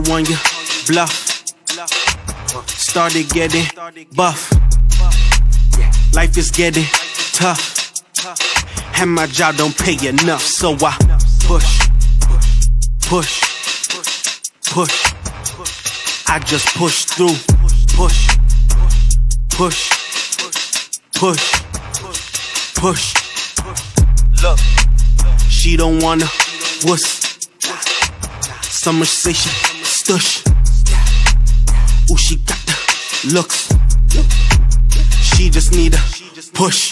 on your bluff. Started getting buff. Life is getting tough. And my job don't pay enough, so I push. I just push through. Push. Look, she don't wanna wuss. Some say she stush. Ooh, she got the looks. She just need a push.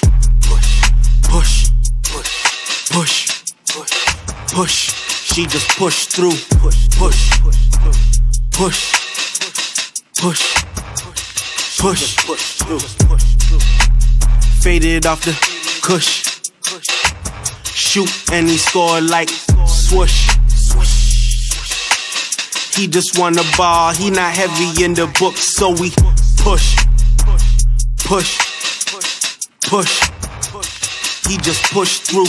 She just push through. Push. Faded off the cush. Shoot and he score like swoosh. He just wanna ball, he not heavy in the book, so we push. He just push through.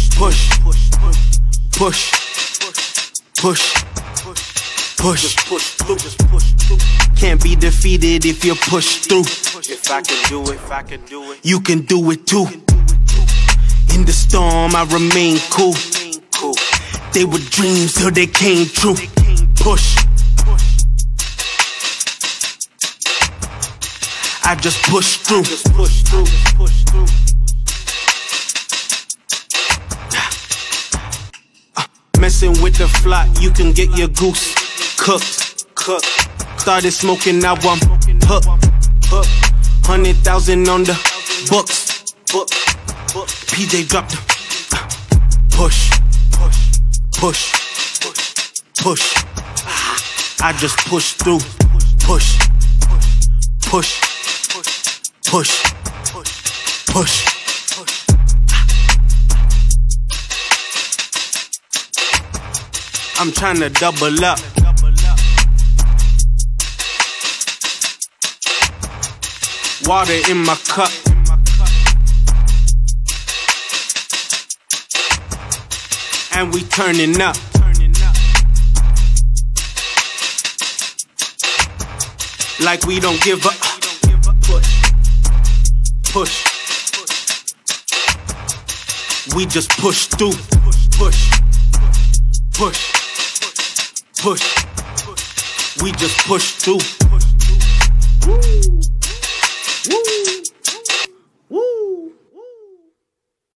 Push. Can't be defeated if you push through. If I can do it, you can do it too. In the storm, I remain cool. They were dreams till they came true. Push. I just push through. Messing with the flock, you can get your goose cooked. Started smoking, now I'm hooked. 100,000 on the books. PJ dropped them. Push. I just push through. Push. I'm tryna double up. Water in my cup. And we turning up. Like we don't give up. Push. We just push through. Push. We just push through.